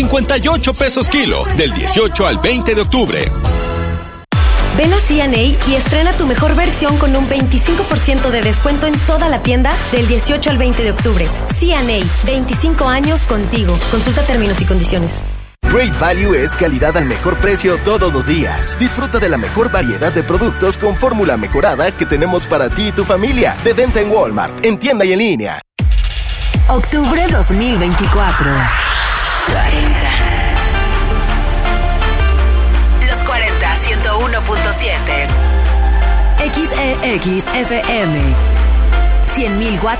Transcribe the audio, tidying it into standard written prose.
58 pesos kilo, del 18 al 20 de octubre. Ven a C&A y estrena tu mejor versión con un 25% de descuento en toda la tienda del 18 al 20 de octubre. C&A, 25 años contigo. Consulta términos y condiciones. Great Value es calidad al mejor precio todos los días. Disfruta de la mejor variedad de productos con fórmula mejorada que tenemos para ti y tu familia. De venta en Walmart, en tienda y en línea. Octubre 2024. 40. Los 40, 101.7. XEXFM. 100.000 watts